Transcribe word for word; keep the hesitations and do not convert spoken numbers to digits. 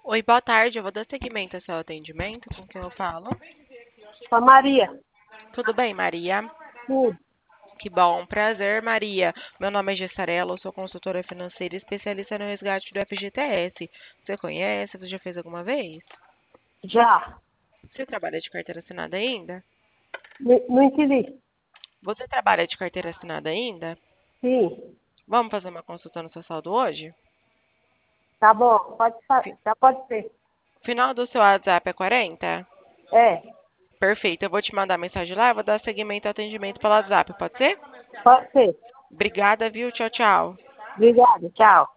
Oi, boa tarde. Eu vou dar seguimento ao seu atendimento. Com quem eu falo? Com a Maria. Tudo bem, Maria? Tudo. Que bom. Prazer, Maria. Meu nome é Gessarela, eu sou consultora financeira e especialista no resgate do F G T S. Você conhece? Você já fez alguma vez? Já. Você trabalha de carteira assinada ainda? Não, não entendi. Você trabalha de carteira assinada ainda? Sim. Vamos fazer uma consulta no seu saldo hoje? Tá bom. Pode, fa- Fi- já pode ser. Final do seu WhatsApp é quarenta? É. Perfeito. Eu vou te mandar mensagem lá, eu vou dar seguimento ao atendimento pelo WhatsApp, pode ser? Pode ser. Obrigada, viu? Tchau, tchau. Obrigada. Tchau.